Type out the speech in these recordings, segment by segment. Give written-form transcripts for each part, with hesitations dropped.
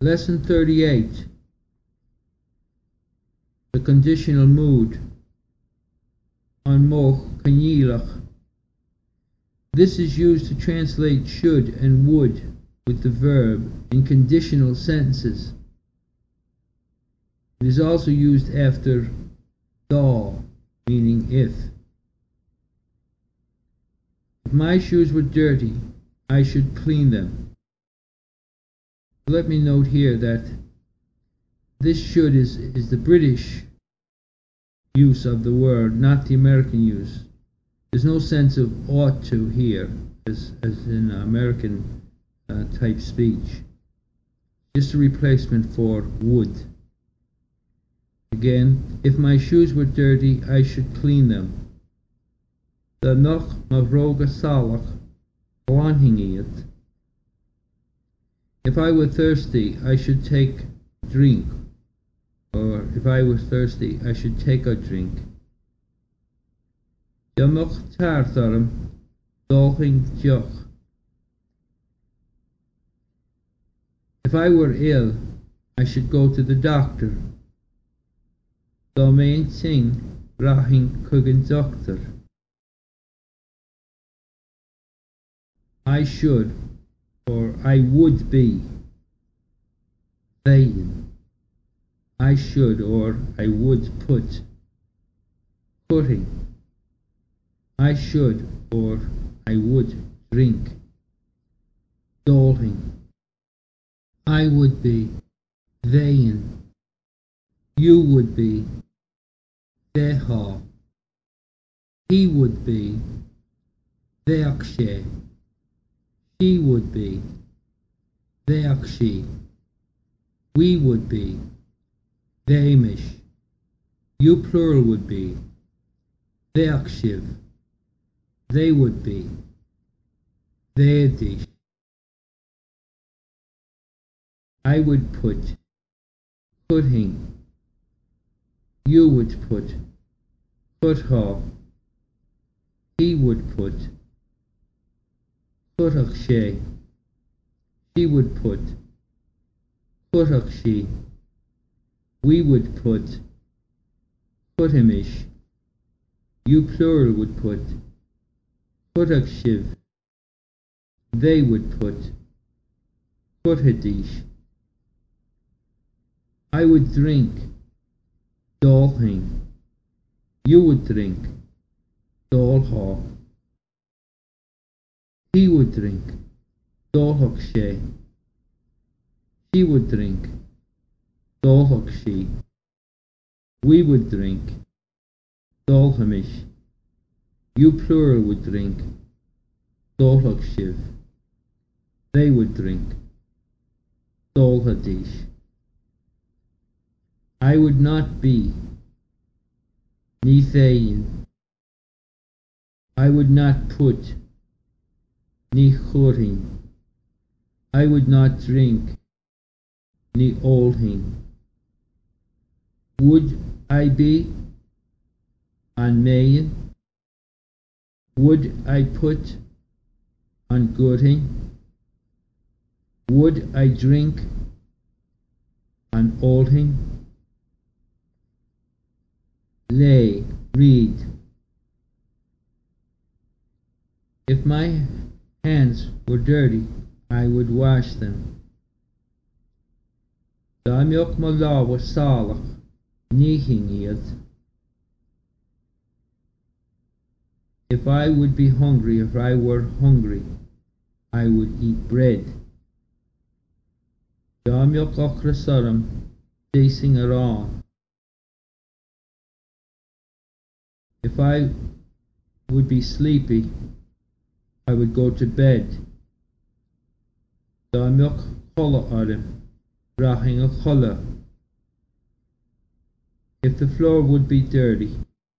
Lesson 38. The conditional mood. An moch canílach. This is used to translate should and would with the verb in conditional sentences. It is also used after dá, meaning if. If my shoes were dirty, I should clean them. Let me note here that this should is the British use of the word, not the American use. There's no sense of ought to here, as in American type speech. Just a replacement for would. Again, if my shoes were dirty, I should clean them. The noch mavroga salach it. If I were thirsty, I should take drink. Or if I were thirsty, I should take a drink. Jamach tartharum dolching joch. If I were ill, I should go to the doctor. Domain sing rahing kugan doctor. I should, or I would be. Vain. I should, or I would put. Putting. I should, or I would drink. Dolhing. I would be. Vain. You would be. Veha. He would be. Veakshe. She would be. Veakshi. We would be. Veimish. You plural would be. Veakshiv. They would be. Vedish. I would put. Putting. You would put. Putha. He would put. Putakshe. She would put. Putakshi. We would put. Putimish. You plural would put. Putakshiv. They would put. Putadish. I would drink. Dolhing. You would drink. Dolha. He would drink. Dolhakshe. She would drink. Dolhakshi. We would drink. Dolhamish. You plural would drink. Dolhakshiv. They would drink. Dolhadish. I would not be. Nithayin. I would not put. Ni chorin. I would not drink. Ni olhin. Would I be? An mayin. Would I put? An gooding. Would I drink? An olhin. Lay, read. If my hands were dirty, I would wash them. Damiok Mala was salach, nihin yet. If I would be hungry, if I were hungry, I would eat bread. Damiok Okrasaram, chasing around. If I would be sleepy, I would go to bed. Damiok chola adam, rahing a chola. If the floor would be dirty,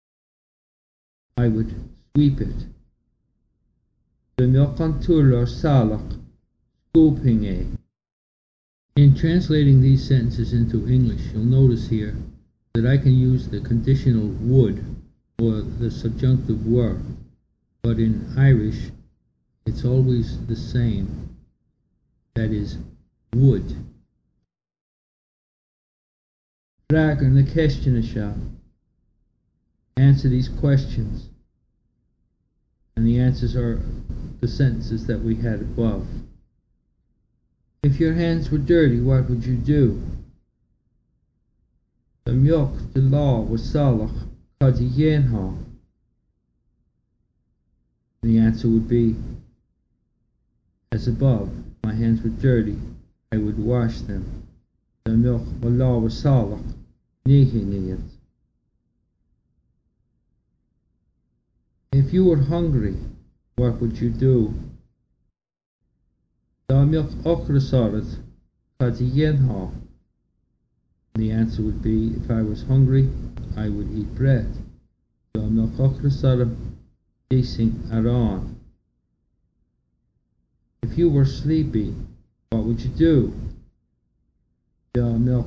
I would sweep it. Damiok anturla salak, scooping a. In translating these sentences into English, you'll notice here that I can use the conditional would or the subjunctive were, but in Irish it's always the same, that is, would. Prager na Keshtana. Answer these questions. And the answers are the sentences that we had above. If your hands were dirty, what would you do? The mioch the law was salach kadi yenha. The answer would be as above. If my hands were dirty, I would wash them. The mioch the law was salach nihiniyat. If you were hungry, what would you do? The answer would be, if I was hungry, I would eat bread. If you were sleepy, what would you do? The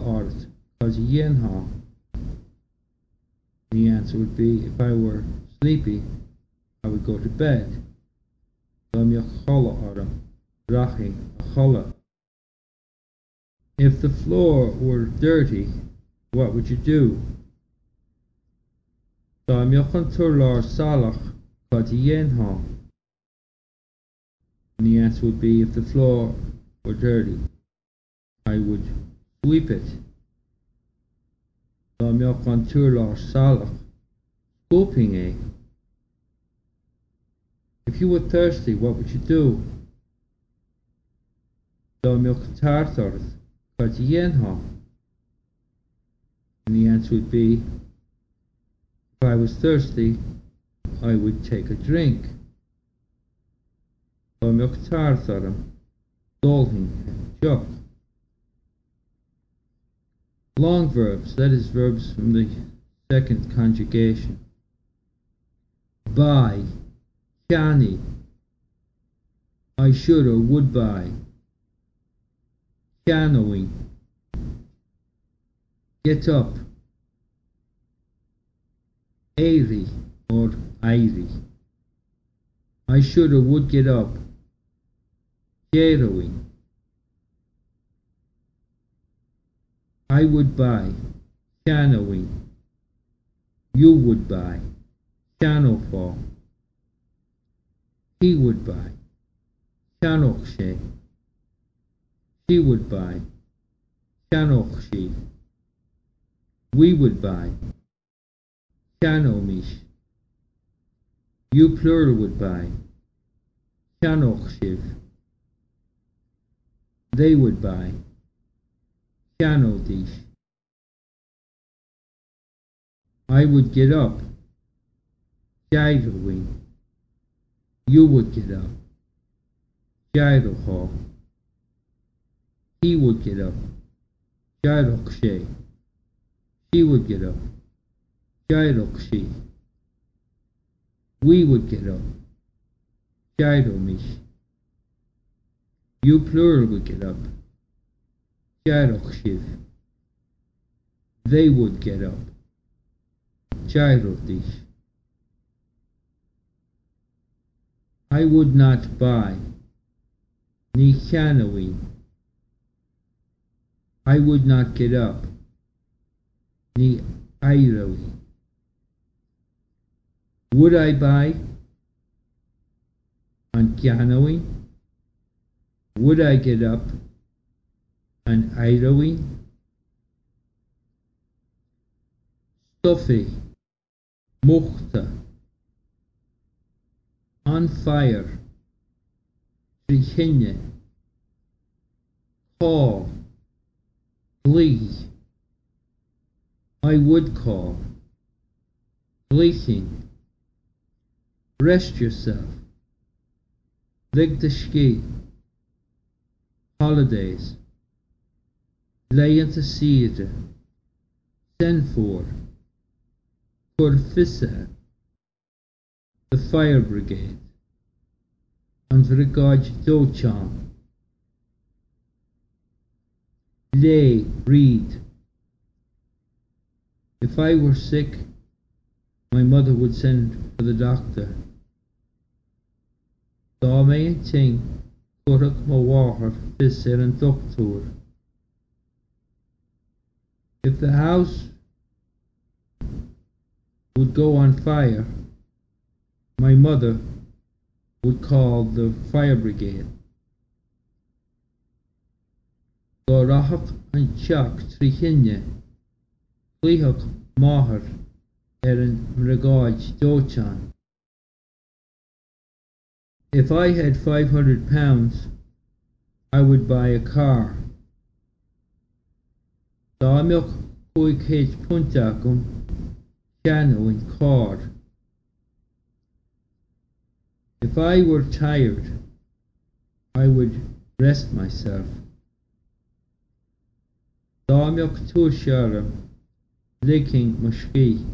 answer would be, if I were sleepy, I would go to bed. If the floor were dirty, what would you do? And the answer would be, if the floor were dirty, I would sweep it. If you were thirsty, what would you do? And the answer would be, if I was thirsty, I would take a drink. Long verbs, that is verbs from the second conjugation. Buy, canny, I should or would buy. Canoeing, get up. Airy or airy, I should or would get up. Garrowing, I would buy. Canoeing, you would buy. Canoe, he would buy. Canoche, she would buy. Canoche, we would buy. Canomish, you plural would buy. Canochshiv, they would buy. Canodish, I would get up. Jairowing, you would get up. Jairoho, he would get up. Jairokshe, she would get up. Jairokshi, we would get up. Jairomish, you plural would get up. Jairokshiv, they would get up. Jairodish, I would not buy. Ni canoeing, I would not get up. Ni airoing, would I buy? On canoeing, would I get up? On airoing, stuffy, muchta, on fire, trichinne, call, glee, I would call, gleeching, rest yourself, lig the ski, holidays, lay into seed, send for, Corfissa, the fire brigade, and Vrigaj Dochan, lay, read. If I were sick, my mother would send for the doctor. Dá mé an ting, cuireadh mo bháthair fis ar an doctor. If the house would go on fire, my mother would call the fire brigade. Gorachach an teach trí chinne, clíoch máthair an mhreagáid dóiteáin. If I had £500, I would buy a car. Dámioch £500 agam ceann in car. If I were tired, I would rest myself. Dámioch tuaiscearm licking mushki.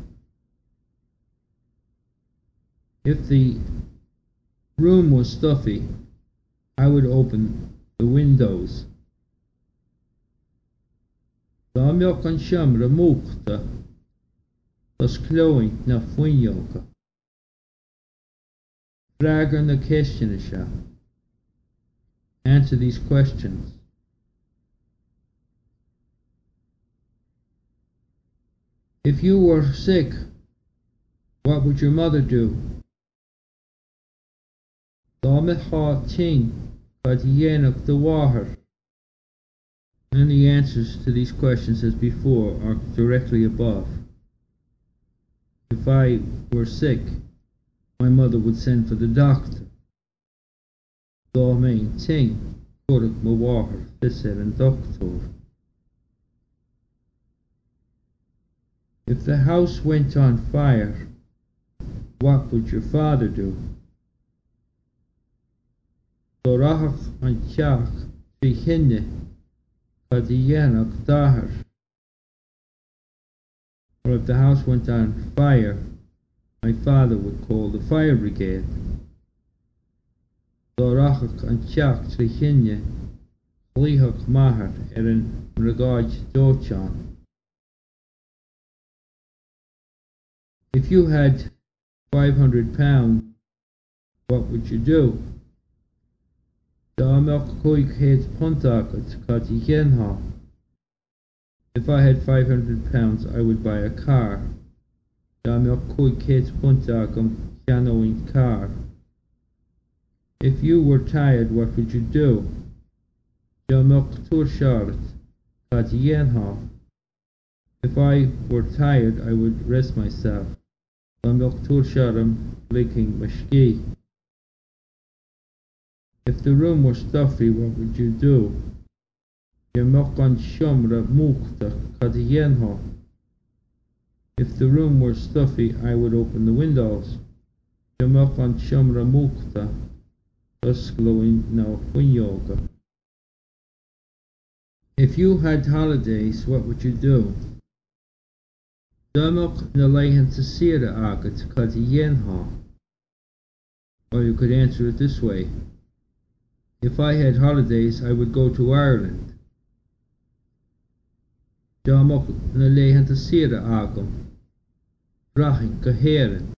If the room was stuffy, I would open the windows. Dámioch an seamra múchta, tas clóin na fuinneocha. Fragar na céisteanna seo. Answer these questions. If you were sick, what would your mother do? Dámith há ting cad dhéanach do mháthair. And the answers to these questions as before are directly above. If I were sick, my mother would send for the doctor. Dá main ting corach mo mháthair fisil an doctor. If the house went on fire, what would your father do? Gorachach an teach trí chinne cad dhéanach d'áthair. Or if the house went on fire, my father would call the fire brigade. Gorachach an teach trí chinne clíoch máthair an mhreagáid dóiteáin. If you had £500, what would you do? Dámioch £500 agad cad dhéanach. If I had £500, I would buy a car. Dámioch £500 agam ceann in car. If you were tired, what would you do? Dámioch tuaisceart cad dhéanach. If I were tired, I would rest myself. Dámioch tuaiscearm licking mushki. If the room were stuffy, what would you do? Dámioch an seamra múchta cad dhéanach. If the room were stuffy, I would open the windows. Dámioch an seamra múchta tas clóin na fuinneocha. If you had holidays, what would you do? Dámioch na leitheanta saoire agad cad dhéanach. Or you could answer it this way. If I had holidays, I would go to Ireland. Dámioch na leitheanta saoire agam. Braching go héireann.